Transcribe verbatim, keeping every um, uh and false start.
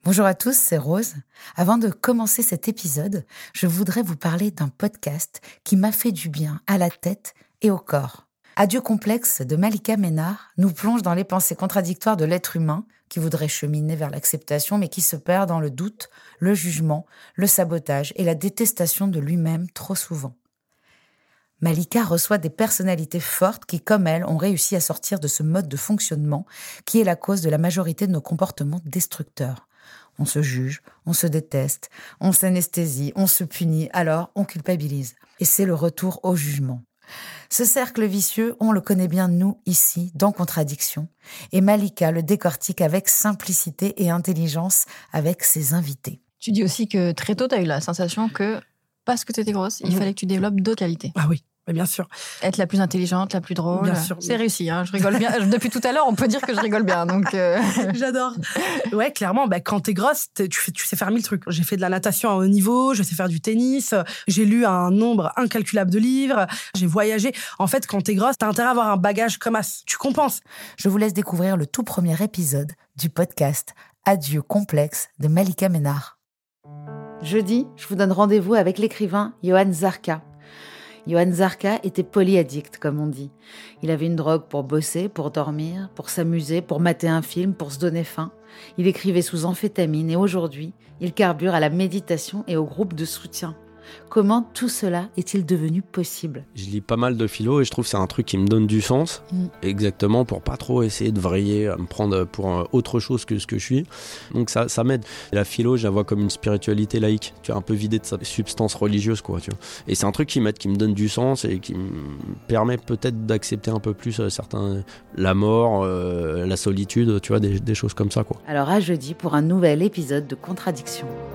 Bonjour à tous, c'est Rose. Avant de commencer cet épisode, je voudrais vous parler d'un podcast qui m'a fait du bien à la tête et au corps. Adieu complexe de Malika Ménard nous plonge dans les pensées contradictoires de l'être humain qui voudrait cheminer vers l'acceptation mais qui se perd dans le doute, le jugement, le sabotage et la détestation de lui-même trop souvent. Malika reçoit des personnalités fortes qui, comme elle, ont réussi à sortir de ce mode de fonctionnement qui est la cause de la majorité de nos comportements destructeurs. On se juge, on se déteste, on s'anesthésie, on se punit, alors on culpabilise. Et c'est le retour au jugement. Ce cercle vicieux, on le connaît bien nous, ici, dans Contradiction. Et Malika le décortique avec simplicité et intelligence avec ses invités. Tu dis aussi que très tôt, tu as eu la sensation que, parce que tu étais grosse, il mmh. fallait que tu développes d'autres qualités. Ah oui. Bien sûr. Être la plus intelligente, la plus drôle. Bien sûr. C'est réussi, hein, je rigole bien. Depuis tout à l'heure, on peut dire que je rigole bien. Donc euh... J'adore. Ouais, clairement, bah, quand t'es grosse, t'es, tu, tu sais faire mille trucs. J'ai fait de la natation à haut niveau, je sais faire du tennis, j'ai lu un nombre incalculable de livres, j'ai voyagé. En fait, quand t'es grosse, t'as intérêt à avoir un bagage comme as. Tu compenses. Je vous laisse découvrir le tout premier épisode du podcast Adieu complexe de Malika Ménard. Jeudi, je vous donne rendez-vous avec l'écrivain Johann Zarka. Johann Zarka était polyaddict, comme on dit. Il avait une drogue pour bosser, pour dormir, pour s'amuser, pour mater un film, pour se donner faim. Il écrivait sous amphétamine et aujourd'hui, il carbure à la méditation et au groupe de soutien. Comment tout cela est-il devenu possible ? Je lis pas mal de philo et je trouve que c'est un truc qui me donne du sens, mmh. exactement pour pas trop essayer de vriller, me prendre pour autre chose que ce que je suis. Donc ça, ça m'aide. Et la philo, je la vois comme une spiritualité laïque, tu vois, un peu vidée de sa substance religieuse, quoi. Tu vois. Et c'est un truc qui m'aide, qui me donne du sens et qui me permet peut-être d'accepter un peu plus euh, certains, la mort, euh, la solitude, tu vois, des, des choses comme ça, quoi. Alors à jeudi pour un nouvel épisode de Contradiction.